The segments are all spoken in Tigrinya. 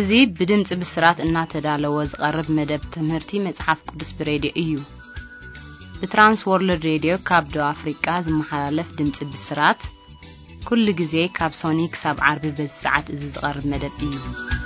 እዙي بدمጽ بسرات እናተዳለወ ዝቀርብ መደብ ትምህርቲ መጽሐፍ ቅዱስ ብሬዲዮ እዩ በትራንስ ወርልድ ሬዲዮ ካብ ዶ አፍሪካ ዝመሓላለፍ ድምጽ ብስራት ኩሉ ጊዜ ካብ ሶኒክ ሳብ ዓርቢ በሰዓት እዚ ዝቀርብ መደብ እዩ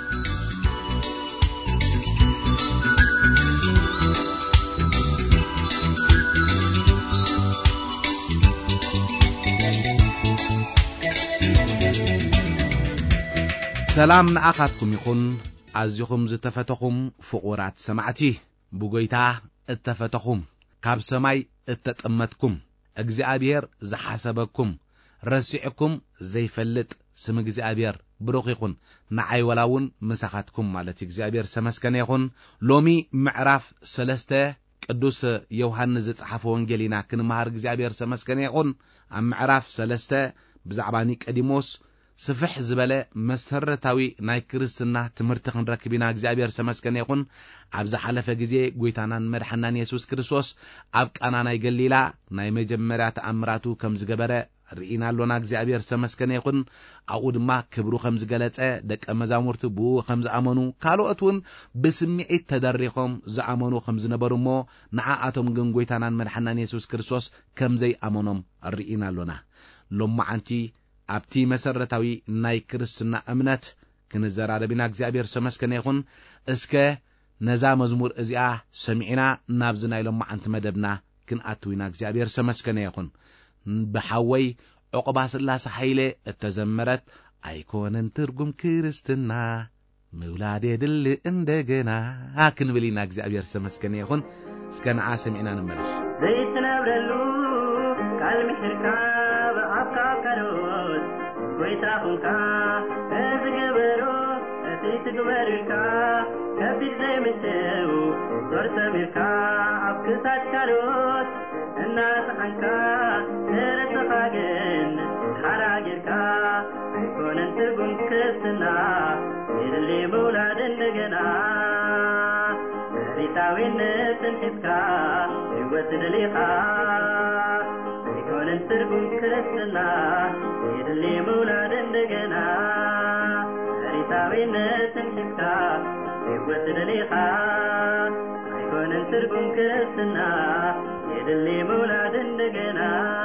ሰላም ንኣኻትኩም ይኹን ኣዝኹም ዝተፈተኹም ፍቑራት ሰማዕቲ ብጎይታ እተፈተኹም ካብ ሰማይ እተጠመትኩም እግዚአብሔር ዝሓሰበኩም ረሲዕኩም ዘይፈልጥ ስም እግዚአብሔር ብሩኽ ይኹን ንዓይ ወላውን መሳኻትኩም ማለት እግዚአብሔር ሰመስከነ ይኹን ሎሚ ምዕራፍ 3 ቅዱስ ዮሐንስ ዝጻሐፈ ወንጌልና ክንመሃር እግዚአብሔር ሰመስከነ ይኹን ኣብ ምዕራፍ 3 ብዛዕባ ኒቆዲሞስ ስፍሕ ዝበለ መሰረታዊ ናይ ክርስትና ትምህርቲ ክንረክብና እግዚአብሔር ሰመስከነ ይኹን ኣብ ዝሓለፈ ግዜ ጎይታናን መድሓናን ኢየሱስ ክርስቶስ ኣብ ቃና ናይ ገሊላ ናይ መጀመርያ ተኣምራቱ ከም ዝገበረ ርኢና ኣሎና እግዚአብሔር ሰመስከነ ይኹን ኣብኡ ድማ ክብሩ ከም ዝገለጸ ደቀ መዛሙርቱ ብኡ ከም ዝኣመኑ ካልኦትን ብስምዒት ተደሪኾም ዝኣመኑ ከም ዝነበሩ እሞ ንዓኣቶም ግን ጎይታናን መድሓናን ኢየሱስ ክርስቶስ ከም ዘይኣመኖም ርኢና ኣሎና ሎማዓንቲ ኣብቲ መሰረታዊ ናይ ክርስትና እምነት ክንዘራረብና እግዚአብሔር ሰመስከነ ይኹን እስከ ነዛ መዝሙር እዚኣ ሰሚዕና ናብ ዝናይ ሎማዓንቲ መደብና ክንኣትዊና እግዚአብሔር ሰመስከነ ይኹን በሐወይ ዕቁባ ስላሴ ኃይሌ እተዘመረት ኣይኮነን ትርጉም ክርስትና ምውላድ የድል እንደገና ክንብሊና እግዚአብሔር ሰመስከነ ይኹን እስከ ነዓ ሰሚዕና ንመለስ ዘይትነብረሉ ቃል ምሕርካ በአፍካከሮት ወይታኹንካ እዝገበሮ እትትግበርካ ከቢድ ዘይምሸው ዞርሰቢርካ ኣብ ክሳድ ካሎት እናስሓንካ ነረሰኻግን ሓራጌርካ ኣይኮነን ትርጉም ክርስትና የድሊ መውላድ እንደገና ሪታዊነትን ሒዝካ ሕይወት ደሊኻ ኣይኮነን ትርጉም ክርስትና የድሊ መውላድ እንደገና ሪታዊነትን ሒዝካ ሕይወት ደሊኻ ኣይኮነን ትርጉም ክርስትና የድሊ መውላድ እንደገና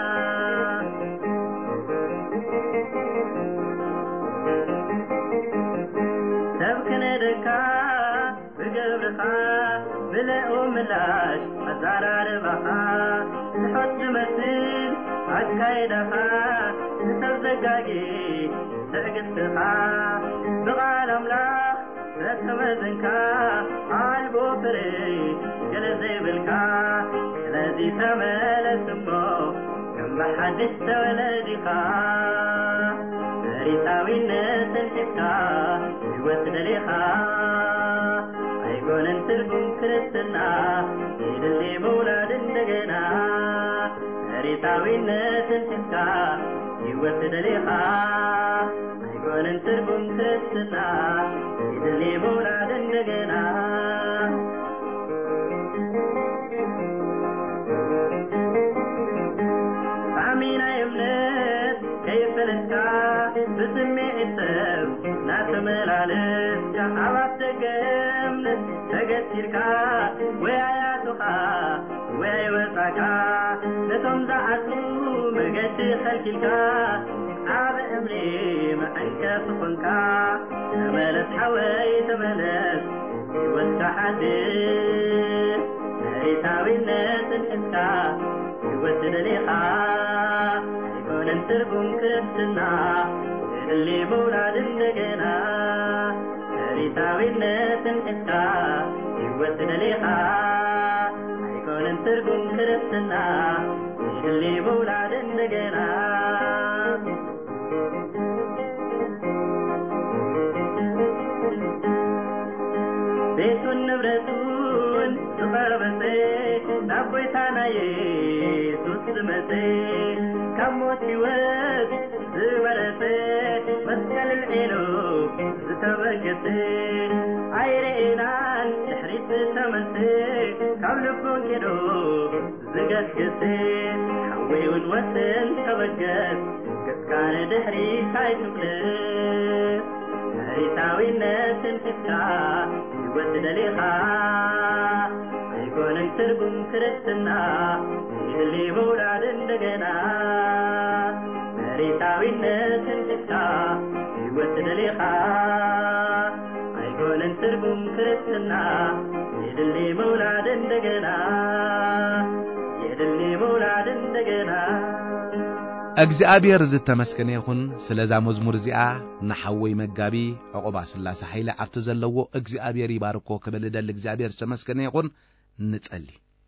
ሰብክነደካ ብገብርኻ ብልዑ ምላሽ ኣዛራርባኻ ንሖት ዝመስል ኣካይዳኻ ንሰብዘጋጊ ትዕግስትኻ ብቓል ኣምላኽ ዘተመዘንካ ኣልቦ ፍሬ ገለ ዘይብልካ ስለዚ ተመለስ እሞ ከም ብሓድሽ ተወለዲኻ ሪታዊነትን ሒዝካ ሕይወት ደሊኻ ኣይኮነን ትርጉም ክርስትና የድሊ መውላድ እንደገና ሪታዊነትን ሒዝካ ሕይወት ደሊኻ ኣይኮነን ትርጉም ክርስትና የድሊ መውላድ እንደገና ብዓሚናይ እምነት ከይፈለጥካ ብስምዒት ሰብ ናተመላለስካ ኣብ ኣፍደገ እምነት ተገቲርካ ወይ ኣያቱኻ ወይ ኣይወፃካ ነቶም ዝዓፁ መገዲ ኸልኪልካ ኣብ እምኒ መዐንቀፍ ኾንካ ተመለስ ሓወይ ተመለስ ሕይወትካ ሓድስ ሪታዊነትን ሒዝካ ሕይወት ደሊኻ ኣይኮነን ትርጉም ክርስትና የድሊ መውላድ እንደገና ሪታዊነትን ሒዝካ ሕይወት ደሊኻ ኣይኮነን ትርጉም ክርስትና የድሊ መውላድ እንደገና ቤቱን ንብረቱን ዝቐርበሰ ናብ ጎይታና ኢየሱስ ዝመሰ ካብ ሞት ሕይወት ዝመረሰ መስቀል ልዒሉ ዝተበገሰ ኣይርኢናን ድሕሪት ዝተመልሰ ካብ ልቦን ጌዶ ዝገስገሰ ሓወይውን ወስን ተበገስ ገስካነ ድሕሪት ኣይትምለስ መሬታዊነትን ትካ ሕይወት ደሊኻ ኣይኮነን ትርጉም ክርስትና ይድሊ መውላድ እንደገና መሬታዊነትን ትካ ሕይወት ደሊኻ አይኮነን ትርጉም ክርስትና ይድሊ መውላድ እንደገና ይድሊ መውላድ እንደገና እግዚአብሔር ዝተመስገነ ይኹን ስለዛ መዝሙር እዚኣ ንሓወይ መጋቢ ዕቁባ ስላሴ ኃይለ ኣብቲ ዘለዎ እግዚአብሔር ይባርኮ ክብል ደል እግዚአብሔር ዝተመስገነ ይኹን ንጸሊ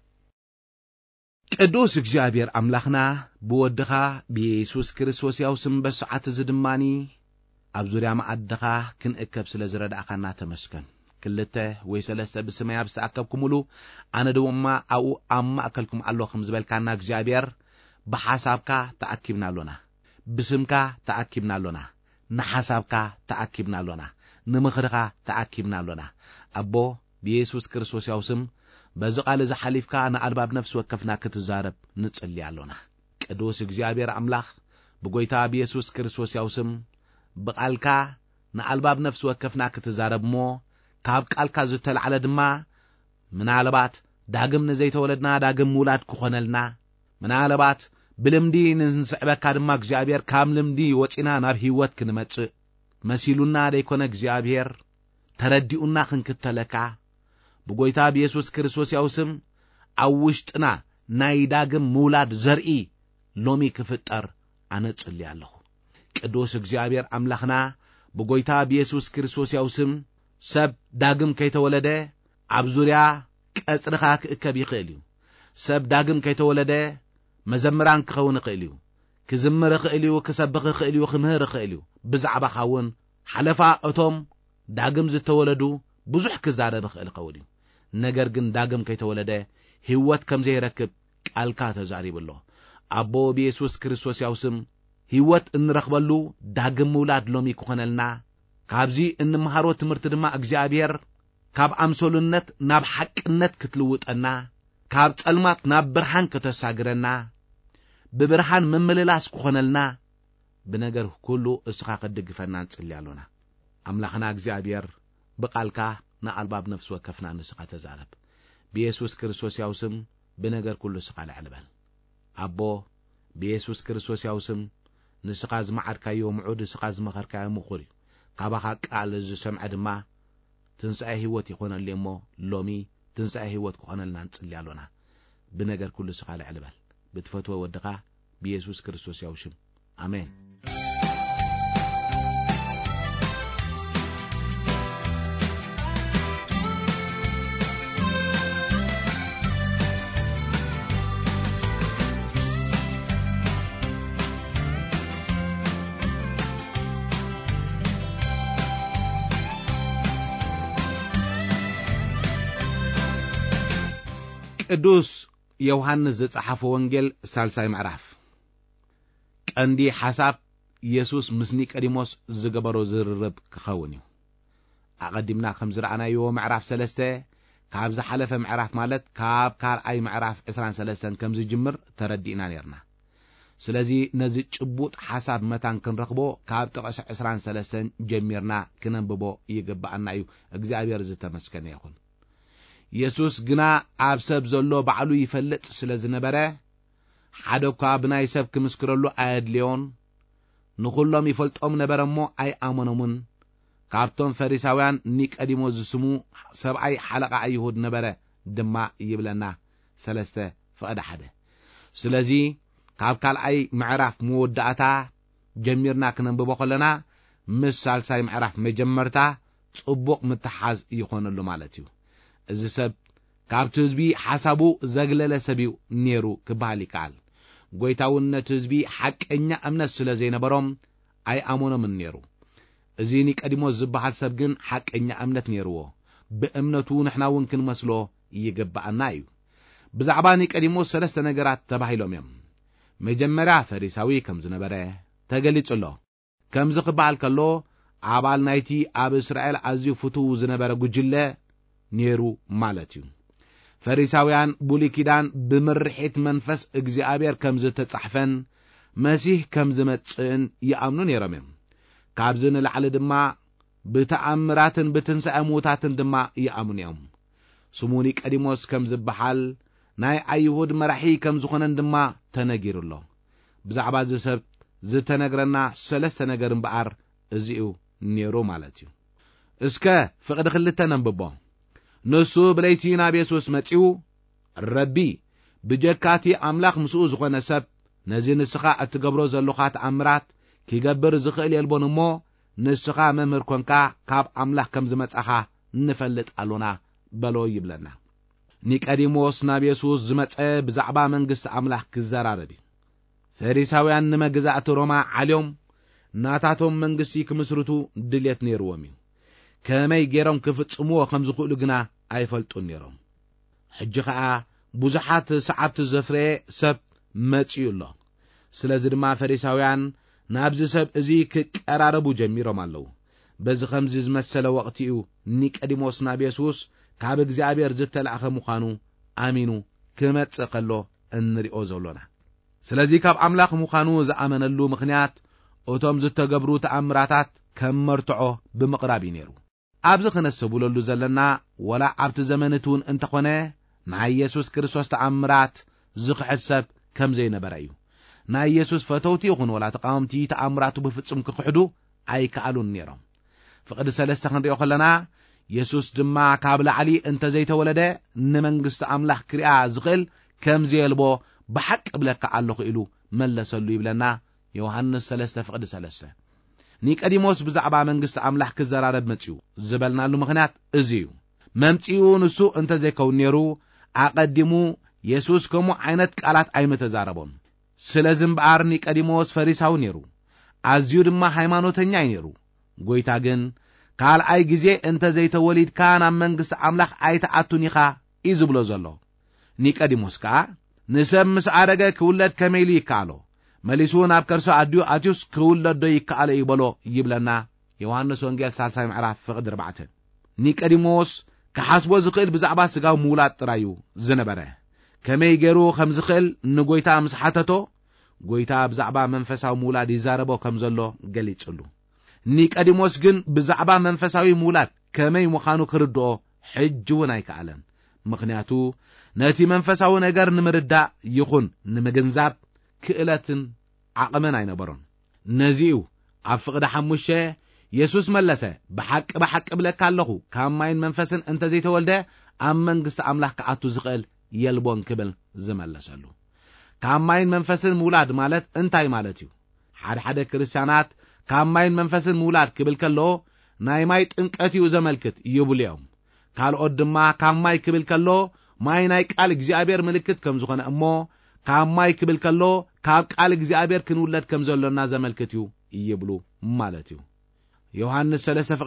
ቅዱስ እግዚአብሔር አምላኽና ብወድኻ ብኢየሱስ ክርስቶስ ያው ስም በሰዓት ዝድማኒ ኣብ ዙርያ ማዕድኻ ክንእከብ ስለ ዝረዳእኻና ተመስገን ክልተ ወይ ሰለስተ ብስመይ ኣብ ዝተኣከብኩምሉ ኣነ ድማ ኣብኡ ኣብ ማእከልኩም ኣሎ ከም ዝበልካና እግዚአብሔር بحسابك تأكيبنا لنا بسمك تأكيبنا لنا نحسابك تأكيبنا لنا نمخرك تأكيبنا لنا أبو بيسوس كريستوس يوسم بزقال زحليفك أنا أرباب نفس وكفنا كتزارب نتصلي علينا قدوس እግዚአብሔር አምላኽ بقويتا بيسوس كريستوس يوسم بقالك نأرباب نفس وكفنا كتزارب مو كاب قالك زتل على دما من علبات داقم نزيت ولدنا داقم مولاد كخونلنا من علبات بلمدي نسعبك كادما እግዚአብሔር ካም ልምዲ ወጪና ናብ ህይወት ክንመጽእ መሲሉና ደይኮነ እግዚአብሔር ተረዲኡና ክንክተለካ በጎይታ በኢየሱስ ክርስቶስ ያውስም አውሽጥና ናይ ዳግም ሙላድ ዘርኢ ሎሚ ክፍጠር አነጽልያለሁ ቅዱስ እግዚአብሔር አምላኽና በጎይታ በኢየሱስ ክርስቶስ ያውስም ሰብ ዳግም ከይተወለደ ኣብ ዙርያ ቀጽርኻ ክእከብ ይኽእል እዩ ሰብ ዳግም ከይተወለደ መዘምራን ክኸውን ይኽእል እዩ ክዝምር ይኽእል እዩ ክሰብኽ ይኽእል እዩ ክምህር ይኽእል እዩ ብዛዕባኻ እውን ሓለፋ እቶም ዳግም ዝተወለዱ ብዙሕ ክዛረብ ይኽእል እዩ ነገር ግን ዳግም ከይተወለደ ህይወት ከም ዘይረክብ ቃልካ ተዛሪብሎ አቦ በኢየሱስ ክርስቶስ ያውስም ህይወት እንረኽበሉ ዳግም ሙላድ ሎሚ ክኾነልና ካብዚ እንመሃሮ ትምህርት ድማ እግዚአብሔር ካብ ኣምሶልነት ናብ ሓቅነት ክትልውጠና ካብ ጸልማት ናብ ብርሃን ከተሳግረና ببرهان ممللاس كخونلنا بنجر كله اسخا قدغفنا نصليالونا املاخنا እግዚአብሔር بقالكا نالباب نفس وكفنا نسخا تزارب بيسوس كريستوس ياوسم بنجر كله اسخا لعلبل ابو بيسوس كريستوس ياوسم نسخا زمعركا يوم عود اسخا زمخركا مخوري كابخا قال زسمع دما تنسى هيوت يكون ليمو لومي تنسى هيوت كخونلنا نصليالونا بنجر كله اسخا لعلبل بتفتوى ودقا بيسوس كريستوس يوشم آمين ቅዱስ ዮሐንስ ዘጻሐፈ ወንጌል ሳልሳይ ምዕራፍ ቀንዲ ሐሳብ ኢየሱስ ምስ ኒቆዲሞስ ዝገበሮ ዝርርብ ክኸውን እዩ ኣቀዲምና ከም ዝረኣናዮ ምዕራፍ 3 ካብ ዝሓለፈ ምዕራፍ ማለት ካብ ካልኣይ ምዕራፍ 23 ከም ዝጅምር ተረዲእና ነርና ስለዚ ነዚ ጭቡጥ ሐሳብ መታን ክንረኽቦ ካብ ጥቕስ 23 ጀሚርና ክነንብቦ ይግባአና እዩ እግዚአብሔር ዝተመስገነ ይኹን ኢየሱስ ግና ኣብ ሰብ ዘሎ ባዕሉ ይፈልጥ ስለ ዝነበረ ሓደኳ ብናይ ሰብ ክምስክረሉ ኣየድልዮን ንኹሎም ይፈልጦም ነበረሞ ኣይ ኣመኖምን ካብቶም ፈሪሳውያን ኒቆዲሞስ ዝስሙ ሰብኣይ ሓለቃ አይሁድ ነበረ ድማ ይብለና 3 ፍቅደ 1 ስለዚ ካብ ካልኣይ ምዕራፍ መወዳእታ ጀሚርና ክነንብቦ ከለና ምስ ሳልሳይ ምዕራፍ መጀመርታ ጽቡቕ ምትሓዝ ይኾነሉ ማለት እዩ እዚ ሰብ ካብቲ ህዝቢ ሓሳቡ ዘግለለ ሰብዩ ነይሩ ክባሃል ይከኣል ጎይታውነት ህዝቢ ሓቀኛ እምነት ስለ ዘይነበሮም ኣይ ኣመኖምን ነይሩ እዚ ኒቆዲሞስ ዝበሃል ሰብ ግን ሓቀኛ እምነት ነይርዎ ብእምነቱ ንሕና እውን ክንመስሎ ይግባአና እዩ ብዛዕባ ኒቆዲሞስ 3 ነገራት ተባሂሎም እዮም መጀመርያ ፈሪሳዊ ከም ዝነበረ ተገሊጹሎ ከም ዝኽባል ከሎ ኣባል ናይቲ ኣብ እስራኤል ኣዝዩ ፍቱው ዝነበረ ጉጅለ ነይሩ ማለት እዩ ፈሪሳውያን ብሉይ ኪዳን ብምርሒት መንፈስ እግዚአብሔር ከም ዝተጻሕፈን መሲህ ከም ዝመጽእን ይኣምኑ ነይሮም እዮም ካብዚ ንላዕሊ ድማ بتأمراتن بتنسى موتاتن دما يأمن يوم سموني قديموس كم زبحال ناي أيهود مرحي كم زخنن دما تنجير الله بزعبا زسب زتنجرنا سلسة نجرن بقر ازيو نيرو مالتيو اسكا فقد خلتنا نببا نسو بليتينا بيسوس متيو ربي بجكاتي أملاق مسؤوز خوانا سب نزي نسخا اتقبرو زلوخات أمرات كي قبر زخيل يلبون مو نسخا ممر كونكا كاب أملاق كم زمت أخا نفلت ألونا بلو يبلنا نيك أديموس نابيسوس زمت بزعبا منقس أملاق كزاراربي فريساويان نما قزاعت روما عليهم ناتاتهم منقسي كمسرتو دليت نيروامي كماي جيرهم كفتسموه خمزقو لقنا أيفلتو نيروم حجخا بوزحات سعبت الزفري سب ماتيو الله سلازر ما فريساويان نابز سب ازي كقراربو جميروم اللو بز خمز زمسل وقتيو نيك أديموس نابيسوس كاب اغزابير زتلعخ مخانو آمينو كمت قلو انريو زولونا سلازي كاب أملاق مخانو زأمن اللو مخنيات اوتوم زتقبرو تأمراتات كمرتعو بمقرابي نيرو أبز خنسبو للو زلنا ولا عبت زمنتون انتقونه نا يسوس كريستوس تأمرات زقحت سب كم زين برايو نا يسوس فتوتي يخون ولا تقامتي تأمراتو بفتسم كخحدو أي كالون نيرم فقد سلسة خنريو خلنا يسوس دما كابل علي انت زيت ولده نمنقست أملاح كريا زقل كم زيلبو بحق بلك علق إلو ملسلو يبلنا يوحنس سلسة فقد سلسة نيك أديموس بزعبا منقست أملاح كزرارب متيو زبلنا له مخنات ازيو ممتيو نسو انت زي كون نيرو أقدمو يسوس كمو عينت قالات أي متزاربون سلازم بار نيك أديموس فريساو نيرو عزيو دما هيمانوتنيا نيرو قويتا جن قال أي جزي انت زي توليد كان منقست أملاح أي تأتونيخا إزبلو زلو نيك أديموس كا نسب مسعرقة كولد كميلي كالو مليسون أبكرسو أديو أتيوس كولد دو يكالو يبلو يبلنا يوحنس ونجيل سالساي معراف فقد ربعته نيك أديموس كحسبو زقيل بزعبا سقاو مولاد ترايو زنبره كمي جيرو خمز خيل نقويتا مسحاتتو قويتا بزعبا منفساو مولاد يزاربو كمزلو قليت سلو نيك أديموس جن بزعبا منفساوي مولاد كمي مخانو كردو حجونا يكالن مخنياتو ناتي منفساو نجر نمردا يخون نمجنزاب كئلتن عقمن اينبرون نزيو عفقد حموشه يسوس ملسه بحق بلك الله كاماين منفسن انت زي تولده ام منغست املاح كاتو زقل يلبون كبل زملسلو كاماين منفسن مولاد مالت انتاي مالتيو حد كريستيانات كاماين منفسن مولاد كبل كلو ناي ماي طنقتيو زملكت يبليوم ካልኦ ድማ ካብ ማይ ክብል ከሎ ማይ ናይ ቃል እግዚአብሔር ምልክት ከም ዝኾነ እሞ ካብ ማይ ክብል ከሎ ካብ ቃል እግዚአብሔር ክንውለድ ከም ዘሎና ዘመልክትዩ ይብሉ ማለት እዩ ዮሐንስ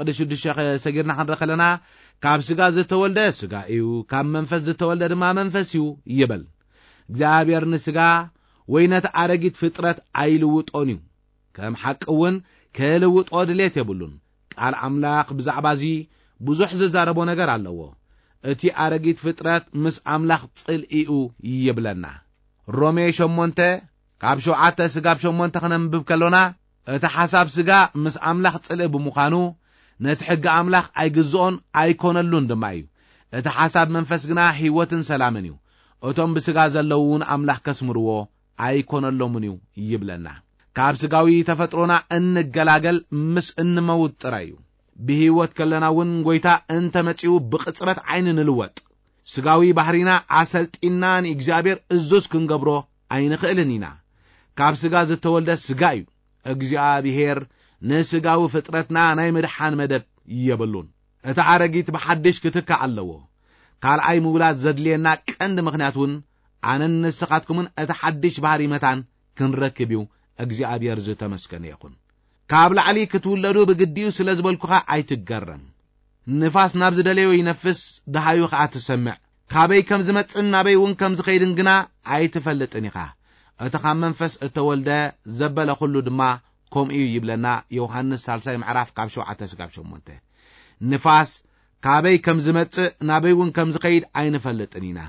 3:6 ሰጊርና ክንረኸለና ካብ ስጋ ዝተወልደ ስጋ እዩ ካብ መንፈስ ዝተወልደ ድማ መንፈስ እዩ ይብል እግዚአብሔር ንስጋ ወይነት አረጊት ፍጥረት አይልውጦን እዩ ከም ሐቅውን ከልውጦ ድሌት የብሉን ቃል አምላክ ብዛዕባዚ ብዙሕ ዝዛረቦ ነገር ኣለዎ እቲ አረጊት ፍጥረት ምስ አምላክ ጽልኢኡ ይብለና ሮሜ 8 ካብ 7 ስጋ 8 ክነንብብ ከሎና እቲ ሓሳብ ስጋ ምስ አምላክ ጽልኢ ብምዃኑ ነቲ ሕጊ አምላክ ኣይግዝኦን ኣይኮነሉን ድማ እዩ እቲ ሓሳብ መንፈስ ግና ህይወትን ሰላምን እዩ እቶም ብስጋ ዘለውን አምላክ ከስምርዎ ኣይኮነሎምን እዩ ይብለና ካብ ስጋዊ ተፈጥሮና እንገላገል ምስ እንመውት ጥራዩ بهيوت كلنا ون قويتا انت متعو بقصبت عين نلوت سقاوي بحرينا عسلت إنان إجزابير الزوز كنقبرو عين خيلنينا كاب سقا زتولد سقايو إجزابير نسقاو فترتنا ناي مدحان مدب يبلون اتعارقيت بحدش كتكا علوو قال اي مولاد زدلينا كند مخناتون عن النسقاتكمون اتحدش بحري متان كنركبيو إجزابير زتا مسكن يكون كابل علي كتولدو بقديو سلازبالكوها اي تقرم نفاس نابز دليو ينفس دهايو خا تسمع كابي كم زمتن نابي ون كم زخيدن جنا اي تفلطنيخا اتخا منفس اتولده زبل كله دما كوم ايو يبلنا يوحنس 3 معراف كاب 7 سقاب 8 نفاس كابي كم زمت نابي ون كم زخيد اي نفلطنينا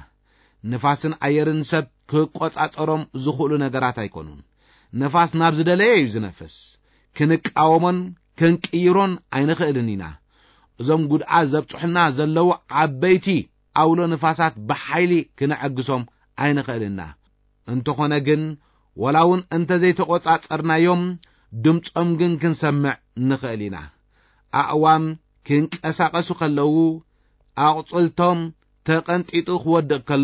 نفاسن ايرن سب كقصاصروم زخولو ነገራት አይኮኑን نفاس نابز دليو يزنفس كنك أومن ክንቅይሮን ኣይንኽእልን ኢና እዞም ጉድዓት ዘብጽሑና ዘለዉ ዓበይቲ ኣውሎ ንፋሳት ብሓይሊ ክንዕግሶም ኣይንኽእልና እንተኾነ ግን ወላውን እንተ ዘይተቖጻጸርናዮም ድምፆም ግን ክንሰምዕ ንኽእል ኢና ኣእዋም ክንቀሳቐሱ ከለዉ ኣቝጽልቶም ተቐንጢጡ ክወድቕ ከሎ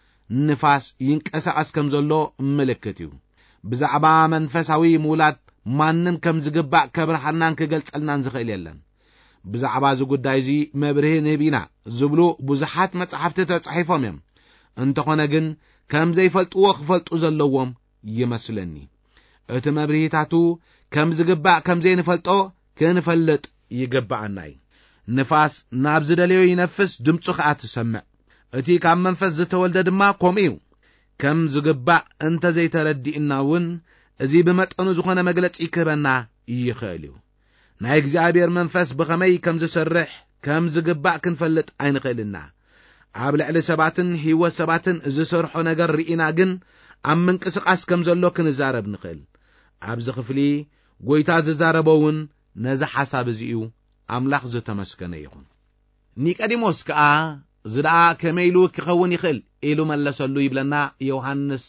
ንፋስ ይንቀሳቐስ ከም ዘሎ ምልክት እዩ ብዛዕባ መንፈሳዊ ምውላድ ማንም ከም ዝግባእ ከብርሃናን ክገልጸልናን ዝኽእል የለን ብዛዕባ እዚ ጉዳይ እዚ መብርሂ ንህቢና ዝብሉ ብዙሓት መጻሕፍቲ ተጻሒፎም እዮም እንተኾነ ግን ከም ዘይፈልጥዎ ክፈልጡ ዘለዎም ይመስለኒ እቲ መብርሂታቱ ከም ዝግባእ ከም ዘይንፈልጦ ክንፈልጥ ይግባአናይ ንፋስ ናብ ዝደልዮ ይነፍስ ድምፁ ከዓ ትሰምዕ እቲ ካብ መንፈስ ዝተወልደ ድማ ከምኡ እዩ ከም ዝግባእ እንተ ዘይተረዲእና እውን እዚ ብመጠኑ ዝኾነ መግለጺ ክህበና ይኽእል እዩ ናይ እግዚአብሔር መንፈስ ብኸመይ ከም ዝሰርሕ ከም ዝግባእ ክንፈልጥ ኣይንኽእልና ኣብ ልዕሊ ሰባትን ህይወት ሰባትን ዝሰርሖ ነገር ርኢና ግን ኣብ ምንቅስቓስ ከም ዘሎ ክንዛረብ ንኽእል ኣብዚ ክፍሊ ጎይታ ዝዛረበውን ነዚ ሓሳብ እዚኡ ኣምላኽ ዝተመስገነ ይኹን ኒቆዲሞስ ከዓ ዝደኣ ከመይሉ ክኸውን ይኽእል ኢሉ መለሰሉ ይብለና ዮሐንስ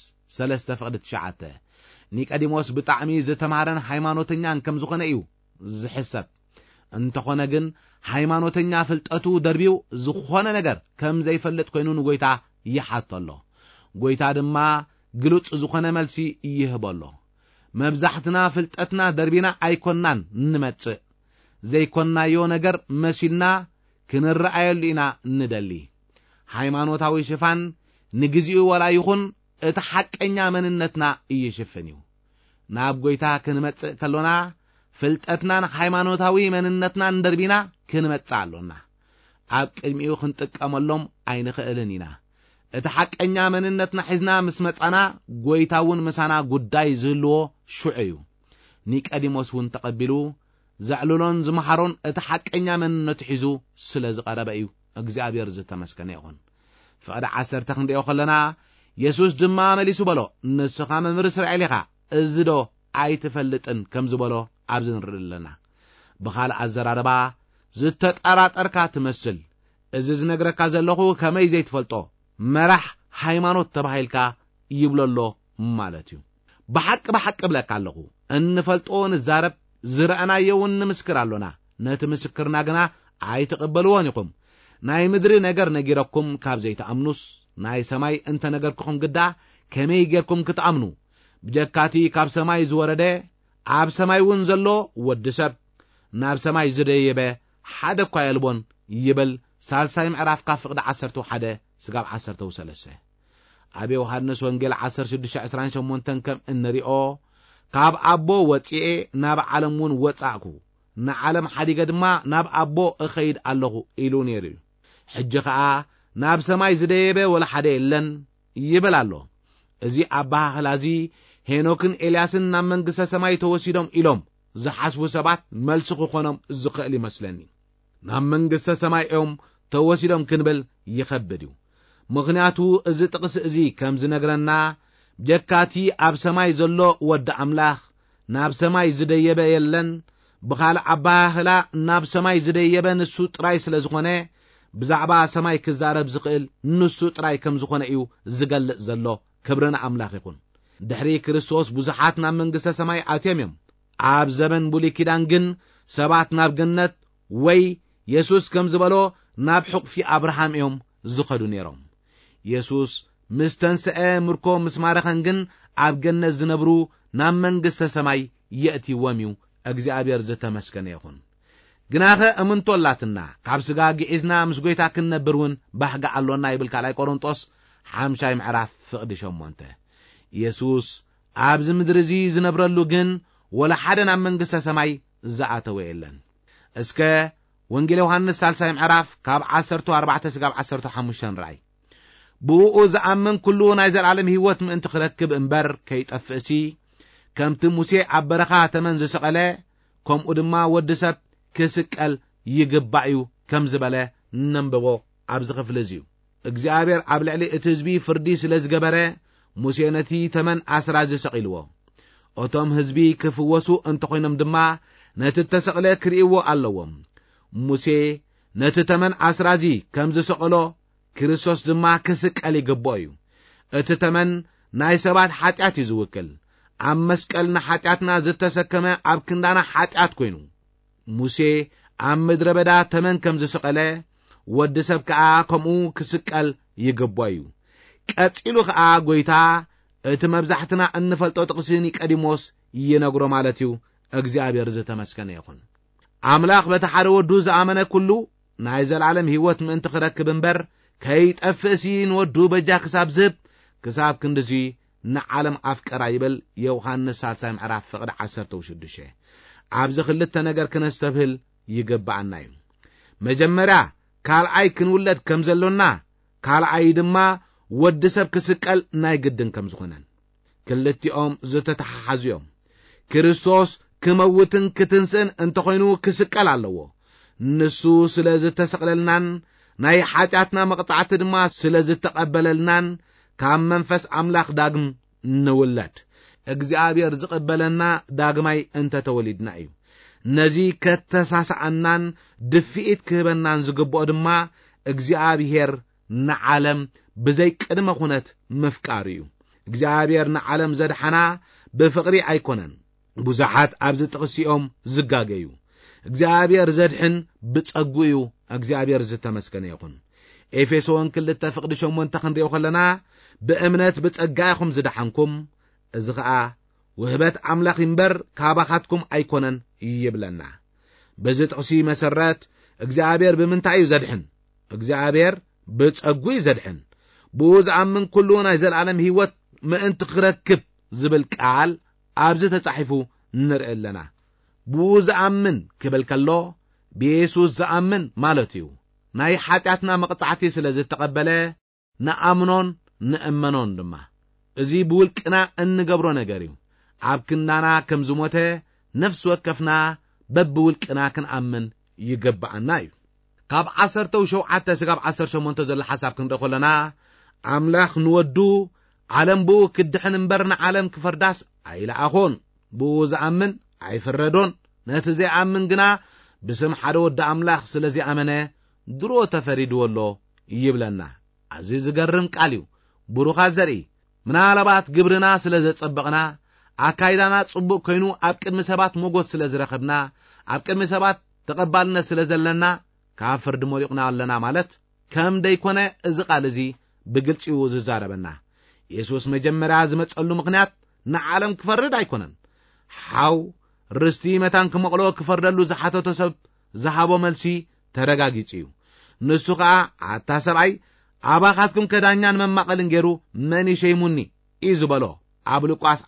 3:9 ኒቆዲሞስ ብጣዕሚ ዝተማሃረን ሃይማኖተኛን ከም ዝኾነ እዩ ዝሕሰብ እንተኾነ ግን ሃይማኖተኛ ፍልጠቱ ደርቢው ዝኾነ ነገር ከም ዘይፈልጥ ኮይኑ ንጎይታ ይሓተሎ ጎይታ ድማ ግሉጽ ዝኾነ መልሲ ይህበሎ መብዛሕትና ፍልጠትና ደርቢና ኣይኮናን እንመጽእ ዘይኮናዮ ነገር መሲልና ክንረኣየሉ ኢና እንደሊ ሃይማኖታዊ ሽፋን ንግዚኡ ወላ ይኹን እቲ ሓቀኛ መንነትና ይሽፍን እዩ ናብ ጎይታ ክንመጽእ ከሎና ፍልጠትናን ሃይማኖታዊ መንነትናን ደርቢና ክንመጽእ ኣሎና ኣብ ቅድሚኡ ክንጥቀመሎም ኣይንኽእልን ኢና እቲ ሓቀኛ መንነትና ሒዝና ምስ መጻና ጎይታውን ምሳና ጉዳይ ዝህልዎ ሽዑ እዩ ኒቆዲሞስ እውን ተቐቢሉ ዘዕልሎን ዝመሃሮን እቲ ሓቀኛ መንነቱ ሒዙ ስለ ዝቐረበ እዩ እግዚአብሔር ዝተመስገነ ይኹን ፍቕዲ 10 ክንደዮ ከለና ኢየሱስ ድማ መሊሱ በሎ ንስኻ መምህር እስራኤል ኢኻ እዚ ዶ ኣይትፈልጥን ከም ዝበሎ ኣብዚ ንርኢ ኣለና ብኻልእ ኣዘራርባ ዝተጠራጠርካ ትመስል እዚ ዝነግረካ ዘለኹ ከመይ ዘይትፈልጦ መራሕ ሃይማኖት ተባሂልካ ይብለሎ ማለት እዩ ብሓቂ ብለካ ኣለኹ እንፈልጦ ንዛረብ ዝረአናየውን ንምስክር ኣሎና ነቲ ምስክርና ግና ኣይትቕበልዎን ኢኹም ናይ ምድሪ ነገር ነጊረኩም ካብ ዘይተኣምኑስ ናይ ሰማይ እንተ ነገርክኹም ግዳ ከመይ ጌርኩም ክትኣምኑ ብጀካቲ ካብ ሰማይ ዝወረደ ኣብ ሰማይ እውን ዘሎ ወዲ ሰብ ናብ ሰማይ ዝደየበ ሓደ እኳ የልቦን ይብል ሳልሳይ ምዕራፍ ካብ ፍቕዲ 11-13 ኣብ ዮሐንስ ወንጌል 16:28 ከም እንሪኦ ካብ ኣቦ ወፂኤ ናብ ዓለም እውን ወጻእኩ ንዓለም ሓዲገ ድማ ናብ ኣቦ እኸይድ ኣለኹ ኢሉ ነይሩ ሕጂ ከዓ ናብ ሰማይ ዝደየበ ወላ ሓደ የለን ይብል ኣሎ እዚ ኣባህላዚ ሄኖክን ኤልያስን ናብ መንግስተ ሰማይ ተወሲዶም ኢሎም ዝሓስቡ ሰባት መልሲ ክኾኖም ዝኽእል ይመስለኒ ናብ መንግስተ ሰማይ እዮም ተወሲዶም ክንብል ይኸብድ እዩ ምኽንያቱ እዚ ጥቕሲ እዚ ከም ዝነግረና ጀካቲ ኣብ ሰማይ ዘሎ ወዲ ኣምላኽ ናብ ሰማይ ዝደየበ የለን ብኻልእ ኣባህላ ናብ ሰማይ ዝደየበ ንሱ ጥራይ ስለ ዝኾነ ብዛዕባ ሰማይ ክዛረብ ዝኽእል ንሱ ጥራይ ከም ዝኾነ እዩ ዝገልጽ ዘሎ ክብርና ኣምላኽ ይኹን ድሕሪ ክርስቶስ ብዙሓት ናብ መንግስተ ሰማይ ኣትዮም እዮም ኣብ ዘመን ብሉይ ኪዳን ግን ሰባት ናብ ገነት ወይ ኢየሱስ ከም ዝበሎ ናብ ሕቁፊ አብርሃም እዮም ዝኸዱ ነይሮም ኢየሱስ ምስ ተንስአ ምርኮ ምስ ማረኸን ግን ኣብ ገነት ዝነብሩ ናብ መንግስተ ሰማይ የእትይዎም እዩ እግዚአብሔር ዝተመስገነ ይኹን ግናኸ እምንቶላትና ካብ ስጋ ግዒዝና ምስ ጎይታ ክንነብርን ባህጋ ኣሎና ይብል ካልኣይ ቆሮንጦስ 5 ምዕራፍ ፍቕዲ 8 ኢየሱስ ኣብዚ ምድሪ እዚ ዝነብረሉ ግን ወላ ሓደ ናብ መንግስተ ሰማይ ዝኣተወ የለን እስከ ወንጌል ዮሐንስ 3 ምዕራፍ ካብ 14-15 ራእይ ብኡ ዝኣምን ኩሉ ናይ ዘላለም ህይወት ምእንቲ ክረክብ እምበር ከይጠፍእሲ ከምቲ ሙሴ ኣብ በረኻ ተመን ዝሰቐለ ከምኡ ድማ ወዲ ሰብ ክስቀል ይግባእ እዩ ከም ዝበለ ነንብቦ ኣብዚ ክፍሊ እዚ እግዚአብሔር ኣብ ልዕሊ እቲ ህዝቢ ፍርዲ ስለ ዝገበረ ሙሴ ነቲ ተመን ኣስራ ዝሰቂልዎ እቶም ህዝቢ ክፍወሱ እንተኮይኖም ድማ ነቲ ተሰቕለ ክርእይዎ ኣለዎም ሙሴ ነቲ ተመን ኣስራዚ ከም ዝሰቕሎ ክርስቶስ ድማ ክስቀል ይግባእ እዩ እቲ ተመን ናይ ሰባት ኃጢአት እዩ ዝውክል ኣብ መስቀል ንኃጢአትና ዝተሰከመ ኣብ ክንዳና ኃጢአት ኮይኑ ሙሴ ኣብ ምድረ በዳ ተመን ከም ዝሰቐለ ወዲ ሰብ ከዓ ከምኡ ክስቀል ይግባእ እዩ ቀጺሉ ከዓ ጎይታ እቲ መብዛሕትና እንፈልጦ ጥቕሲ ኒቆዲሞስ ይነግሮ ማለት እዩ እግዚአብሔር ዝተመስገነ ይኹን ኣምላኽ በቲ ሓደ ወዱ ዝኣመነ ኩሉ ናይ ዘላለም ሕይወት ምእንቲ ክረክብ እምበር ከይጠፍእሲ ንወዱ በጃ ክሳብ ዝህብ ክሳብ ክንድዚ ንዓለም ኣፍቀራ ይብል ዮሐንስ 3 ምዕራፍ ፍቕዲ 16 ኣብዚ ክልተ ነገር ክነስተብህል ይገባአና እዩ መጀመርያ ካልኣይ ክንውለድ ከም ዘሎና ካልኣይ ድማ ወዲ ሰብ ክስቀል ናይ ግድን ከም ዝኾነን ክልቲኦም ዝተተሓሓዙ እዮም ክርስቶስ ክመውትን ክትንስን እንተኾይኑ ክስቀል ኣለዎ ንሱ ስለ ዝተሰቕለልናን ናይ ኃጢአትና መቕጻዕቲ ድማ ስለ ዝተቐበለልናን ካብ መንፈስ ኣምላኽ ዳግም ንውለድ እግዚአብሔር ዝቕበለና ዳግማይ እንተተወሊድና እዩ ነዚ ከተሳሳኣናን ድፊኢት ክህበናን ዝግብኦ ድማ እግዚአብሔር ንዓለም ብዘይ ቅድመ ኩነት ምፍቃር እዩ እግዚአብሔር ንዓለም ዘድሓና ብፍቕሪ ኣይኮነን ብዙሓት ኣብዚ ጥቕሲኦም ዝጋገዩ እግዚአብሔር ዘድሕን ብጸጉ እዩ እግዚአብሔር ዝተመስገነ ይኹን ኤፌሶን 2:8 ክንሪኦ ከለና ብእምነት ብጸጋ ኢኹም ዝድሓንኩም እዚ ከዓ ውህበት ኣምላኽ እምበር ካባኻትኩም ኣይኮነን ይብለና በዚ ጥቕሲ መሰረት እግዚአብሔር ብምንታይ እዩ ዘድሕን እግዚአብሔር ብጸጉ እዩ ዘድሕን ብኡ ዝኣምን ኩሉ ናይ ዘለዓለም ሕይወት ምእንቲ ክረክብ ዝብል ቃል ኣብዚ ተጻሒፉ ንርኢ ኣለና ብኡ ዝኣምን ክብል ከሎ ብኢየሱስ ዝኣምን ማለት እዩ ናይ ኃጢአትና መቕጻዕቲ ስለ ዝተቐበለ ንኣምኖን ንእመኖን ድማ እዚ ብውልቅና እንገብሮ ነገር እዩ ኣብ ክንዳና ከም ዝሞተ ነፍሲ ወከፍና በብውልቅና ክንኣምን ይገባአና እዩ ካብ 17 ስጋብ 18 ዘሎ ሓሳብ ክንርኢ ከለና ኣምላኽ ንወዱ ዓለም ብኡ ክድሕን እምበር ንዓለም ክፈርዳስ ኣይለኣኾን ብኡ ዝኣምን ኣይፍረዶን ነቲ ዘይኣምን ግና ብስም ሓደ ወዲ ኣምላኽ ስለ ዘይኣመነ ድሮ ተፈሪድዎ ኣሎ ይብለና ኣዝዩ ዝገርም ቃል እዩ ብሩኻት ዘርኢ ምናልባት ግብርና ስለ ዘጸበቕና ኣካይዳና ጽቡቕ ኮይኑ ኣብ ቅድሚ ሰባት ሞገስ ስለ ዝረኸብና ኣብ ቅድሚ ሰባት ተቐባልነት ስለ ዘለና ካብ ፍርዲ መሪቕና ኣለና ማለት ከም ደይኮነ እዚ ቃል እዚ ብግልፂው ዝዛረበና ኢየሱስ መጀመርያ ዝመጸሉ ምኽንያት ንዓለም ክፈርድ ኣይኮነን ሓው ርስቲ መታን ክመቕሎ ክፈርደሉ ዝሓተቶ ሰብ ዝሃቦ መልሲ ተረጋጊጽ እዩ ንሱ ከዓ ኣታ ሰብኣይ ኣባኻትኩም ከዳኛን መማቐልን ገይሩ መን ይሸይሙኒ እዩ ዝበሎ ኣብ ሉቃስ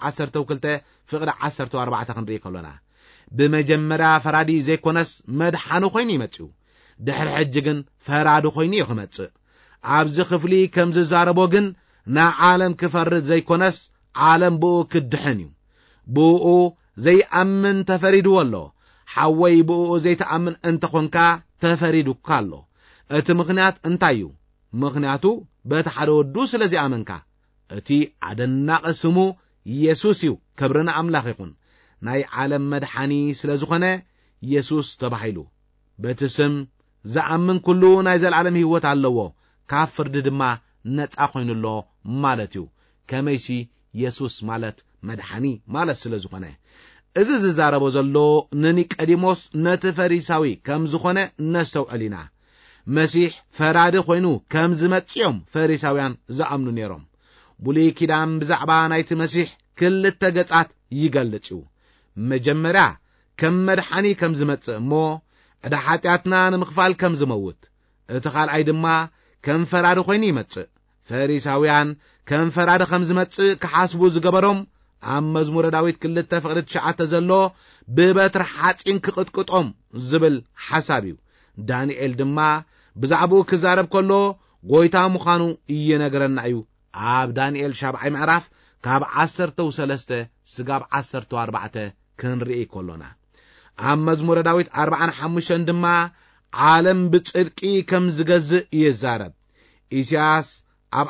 12:14 ክንርኢ ከሎና ብመጀመርያ ፈራዲ ዘይኮነስ መድሓኑ ኮይኑ ይመጽኡ ድሕሪ ሕጂ ግን ፈራዲ ኮይኑ ይኽመጽእ ኣብዚ ክፍሊ ከም ዝዛረቦ ግን ንዓለም ክፈርድ ዘይኮነስ ዓለም ብኡ ክድሕን እዩ ብኡ ዘይኣምን ተፈሪድዎ ኣሎ ሓወይ ብኡ ዘይተኣምን እንተኾንካ ተፈሪዱካ ኣሎ እቲ ምኽንያት እንታይ እዩ ምኽንያቱ በቲ ሓደ ወዱ ስለ ዘይኣመንካ እቲ ኣደናቂ ስሙ ኢየሱስ እዩ ክብርና ኣምላኽ ይኹን ናይ ዓለም መድሓኒ ስለ ዝኾነ ኢየሱስ ተባሂሉ በቲ ስም ዝኣምን ኩሉ ናይ ዘለዓለም ሕይወት ኣለዎ ካብ ፍርዲ ድማ ነፃ ኮይኑሎ ማለት እዩ ከመይሲ ኢየሱስ ማለት መድሓኒ ማለት ስለ ዝኾነ እዚ ዝዛረቦ ዘሎ ንኒቆዲሞስ ነቲ ፈሪሳዊ ከም ዝኾነ ነስተውዕል ኢና መሲሕ ፈራዲ ኮይኑ ከም ዝመጽኦም ፈሪሳውያን ዝኣምኑ ነይሮም ብሉይ ኪዳን ብዛዕባ ናይቲ መሲሕ ክልተ ገጻት ይገልጽ እዩ መጀመርያ ከም መድሓኒ ከም ዝመጽእ እሞ ዕዳ ኃጢአትና ንምኽፋል ከም ዝመውት እቲ ካልኣይ ድማ ከም ፈራዲ ኮይኑ ይመጽእ ፈሪሳውያን ከም ፈራዲ ከም ዝመጽእ ክሓስቡ ዝገበሮም ኣብ መዝሙረ ዳዊት 2:9 ዘሎ ብበትሪ ሓጺን ክቅጥቅጦም ዝብል ሓሳብ እዩ ዳንኤል ድማ ብዛዕባኡ ክዛረብ ከሎ ጎይታ ምዃኑ እየነገረና እዩ ኣብ ዳንኤል 7 ምዕራፍ ካብ 13 ስጋብ 14 ክንርኢ ከሎና ኣብ መዝሙረ ዳዊት 45 ድማ ዓለም ብጽድቂ ከም ዝገዝእ ይዛረብ ኢሳያስ ኣብ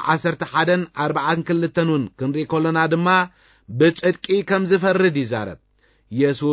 11:42 ክንርኢ ከሎና ድማ ብጽድቂ ከም ዝፈርድ ይዛረብ ኢየሱስ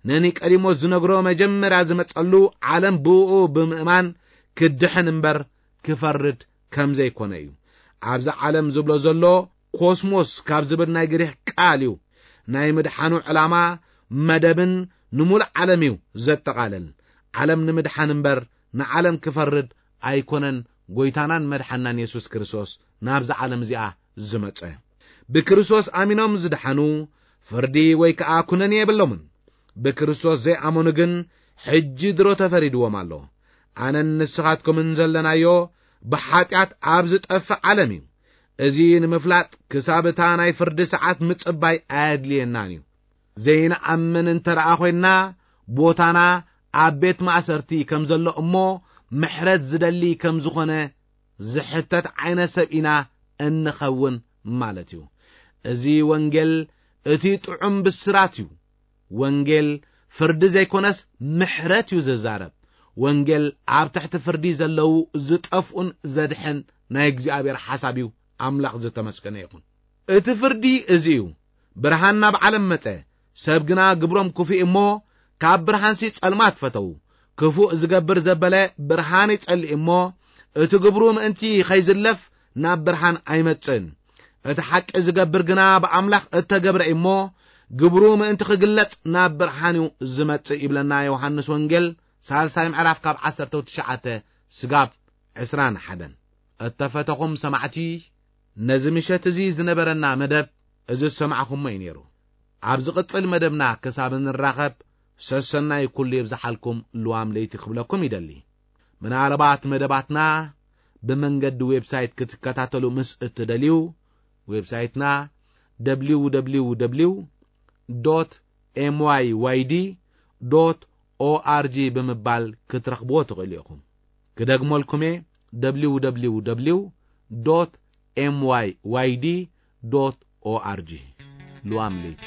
ነኒቆዲሞስ ዝነግሮ መጀመርያ ዝመጸሉ ዓለም ብኡ ብምእማን ክድሕን እምበር ክፈርድ ከም ዘይኮነ እዩ። ኣብዚ ዓለም ዝብሎ ዘሎ ኮስሞስ ካብ ዝብል ናይ ግሪክ ቃል እዩ። ናይ ምድሓኑ ዕላማ መደብን ንሙሉ ዓለም እዩ ዘጠቃለል። ዓለም ንምድሓን እምበር ንዓለም ክፈርድ ኣይኮነን። ጎይታናን መድሓናን ኢየሱስ ክርስቶስ ናብዛ ዓለም እዚኣ ዝመጸ ብክርስቶስ ኣሚኖም ዝድሓኑ ፍርዲ ወይ ከዓ ኩነኔ የብሎምን። ብክርስቶስ ዘይኣመኑ ግን ሕጂ ድሮ ተፈሪድዎም ኣሎ። ኣነን ንስኻትኩምን ዘለናዮ ብሓጢአት ኣብ ዝጠፍእ ዓለም እዩ። እዚ ንምፍላጥ ክሳብታ ናይ ፍርዲ ሰዓት ምጽባይ ኣየድልየናን እዩ። ዘይንኣምን እንተረኣ ኮይና ቦታና ኣብ ቤት ማእሰርቲ ከም ዘሎ እሞ ምሕረት ዝደሊ ከም ዝኾነ ዝሕተት ዓይነት ሰብ ኢና እንኸውን ማለት እዩ። እዚ ወንጌል እቲ ጥዑም ብስራት እዩ። ወንጌል ፍርዲ ዘይኮነስ ምሕረት እዩ ዝዛረብ። ወንጌል ኣብ ትሕቲ ፍርዲ ዘለው ዝጠፍኡን ዘድሕን ናይ እግዚአብሔር ሓሳብ እዩ። ኣምላኽ ዝተመስገነ ይኹን። እቲ ፍርዲ እዚ እዩ። ብርሃን ናብ ዓለም መጸ፣ ሰብ ግና ግብሮም ክፉእ እሞ ካብ ብርሃንሲ ጸልማት ፈተው። ክፉእ ዝገብር ዘበለ ብርሃን ይጸልእ እሞ እቲ ግብሩ ምእንቲ ኸይዝለፍ ናብ ብርሃን ኣይመጽን። እቲ ሓቂ ዝገብር ግና ብኣምላኽ እተገብረ እሞ ግብሩ ምእንቲ ክግለጽ ናብ ብርሃን እዩ ዝመጽእ ይብለና ዮሐንስ ወንጌል 3 ምዕራፍ ካብ 19 ስጋብ 21። እተፈተኹም ሰማዕቲ ነዚ ምሸት እዚ ዝነበረና መደብ እዚ ሰማዕኹም እዩ ነይሩ። ኣብ ዝቕጽል መደብና ክሳብ እንራኸብ ሰሰናይ ኩሉ ይብዛሓልኩም ልዋም ለይቲ ክብለኩም ይደሊ። ምናልባት መደባትና ብመንገዲ ዌብሳይት ክትከታተሉ ምስ እትደልዩ ዌብሳይትና www.myyd.org ብምባል ክትረኽብዎ ትኽእሉ ኢኹም። ክደግመልኩም www.myyd.org ልዋም ለይቲ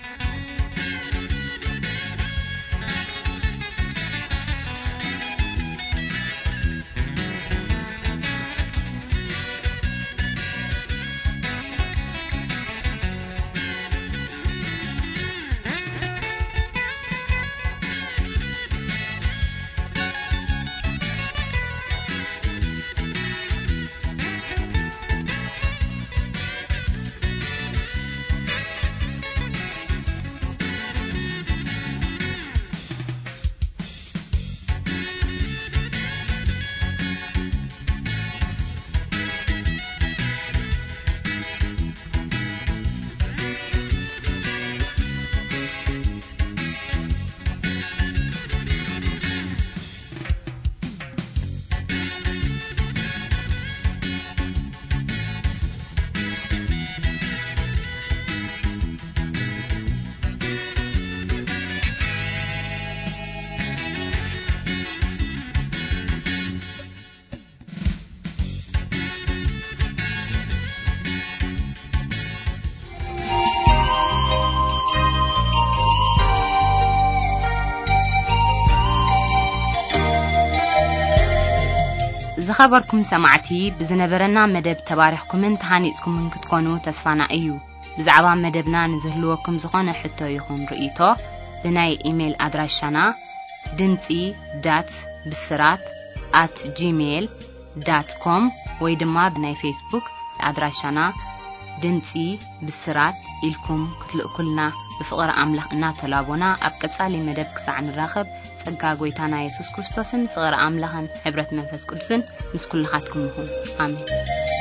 ዝኸበርኩም ሰማዕቲ ብዝነበረና መደብ ተባሪኽኩምን ተሃኒጽኩምን ክትኮኑ ተስፋና እዩ። ብዛዕባ መደብና ንዝህልወኩም ዝኾነ ሕቶ ይኹን ርእይቶ ብናይ ኢሜል ኣድራሻና dimci.bisrat@gmail.com ወይ ድማ ብናይ ፌስቡክ ኣድራሻና ድምፂ ብስራት ኢልኩም ክትልእኩልና ብፍቕሪ ኣምላኽ እናተላቦና ኣብ ቀጻሊ መደብ ክሳዕ ንራኸብ ጸጋ ጎይታና ኢየሱስ ክርስቶስን ፍቕሪ ኣምላኽን ሕብረት መንፈስ ቅዱስን ምስ ኩልኻትኩም ይኹን። ኣሜን።